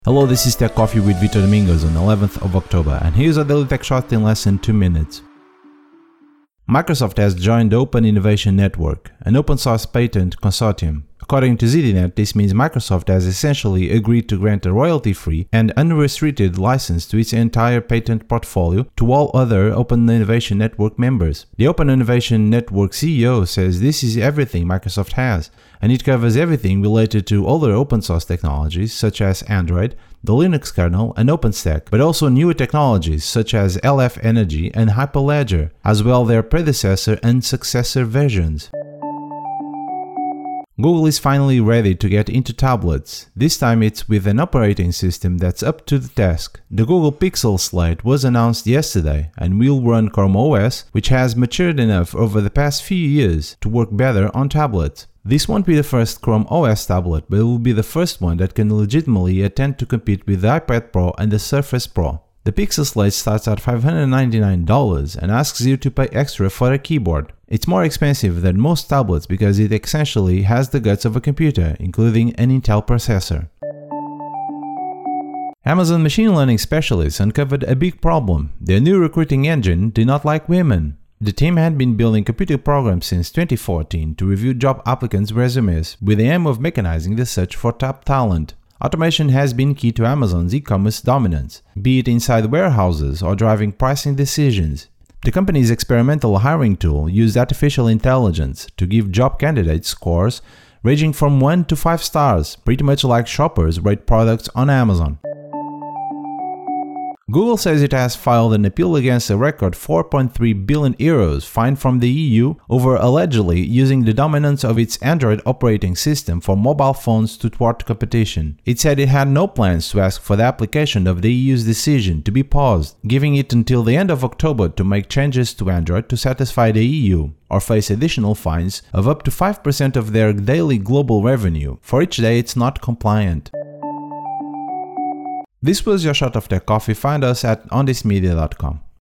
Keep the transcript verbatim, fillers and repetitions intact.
Hello, this is Tech Coffee with Vitor Domingos on eleventh of October, and here's a daily tech shot in less than two minutes. Microsoft has joined the Open Innovation Network, an open source patent consortium. According to Z D Net, this means Microsoft has essentially agreed to grant a royalty-free and unrestricted license to its entire patent portfolio to all other Open Innovation Network members. The Open Innovation Network C E O says this is everything Microsoft has, and it covers everything related to other open source technologies such as Android, the Linux kernel, and OpenStack, but also newer technologies such as L F Energy and Hyperledger, as well their predecessor and successor versions. Google is finally ready to get into tablets. This time it's with an operating system that's up to the task. The Google Pixel Slate was announced yesterday and will run Chrome O S, which has matured enough over the past few years to work better on tablets. This won't be the first Chrome O S tablet, but it will be the first one that can legitimately attempt to compete with the iPad Pro and the Surface Pro. The Pixel Slate starts at five hundred ninety-nine dollars and asks you to pay extra for a keyboard. It's more expensive than most tablets because it essentially has the guts of a computer, including an Intel processor. Amazon machine learning specialists uncovered a big problem. Their new recruiting engine did not like women. The team had been building computer programs since twenty fourteen to review job applicants' resumes with the aim of mechanizing the search for top talent. Automation has been key to Amazon's e-commerce dominance, be it inside warehouses or driving pricing decisions. The company's experimental hiring tool used artificial intelligence to give job candidates scores ranging from one to five stars, pretty much like shoppers rate products on Amazon. Google says it has filed an appeal against a record four point three billion euros fine from the E U over allegedly using the dominance of its Android operating system for mobile phones to thwart competition. It said it had no plans to ask for the application of the E U's decision to be paused, giving it until the end of October to make changes to Android to satisfy the E U, or face additional fines of up to five percent of their daily global revenue for each day it's not compliant. This was your shot of tech coffee. Find us at on this media dot com.